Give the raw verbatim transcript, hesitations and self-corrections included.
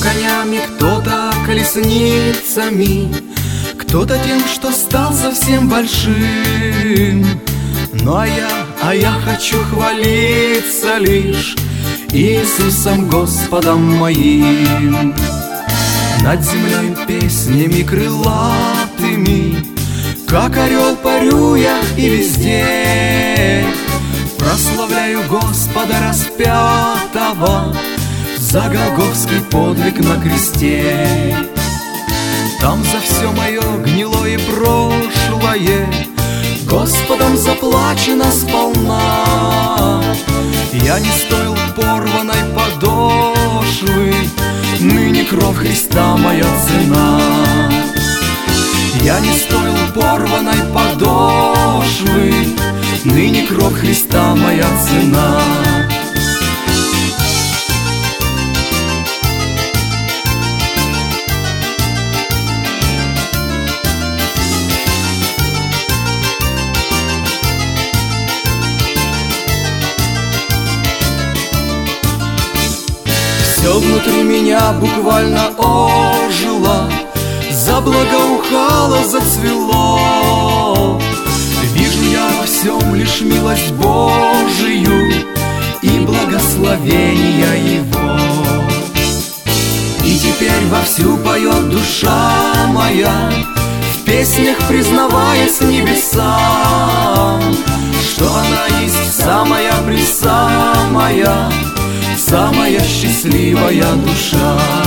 конями, кто-то колесницами, кто-то тем, что стал совсем большим. Ну а я, а я хочу хвалиться лишь Иисусом Господом моим. Над землей песнями крылатыми, как орел парю я и везде прославляю Господа распятого за голгофский подвиг на кресте. Там за все мое гнилое прошлое Господом заплачено сполна. Я не стоил порванной подошвы, ныне кровь Христа моя цена. Я не стоил порванной подошвы, ныне кровь Христа моя цена. Все внутри меня буквально ожило, заблагоухало, зацвело. Вижу я во всем лишь милость Божию и благословение Его. И теперь вовсю поет душа моя, в песнях признаваясь небесам, что она есть самая пресамая, самая счастливая душа.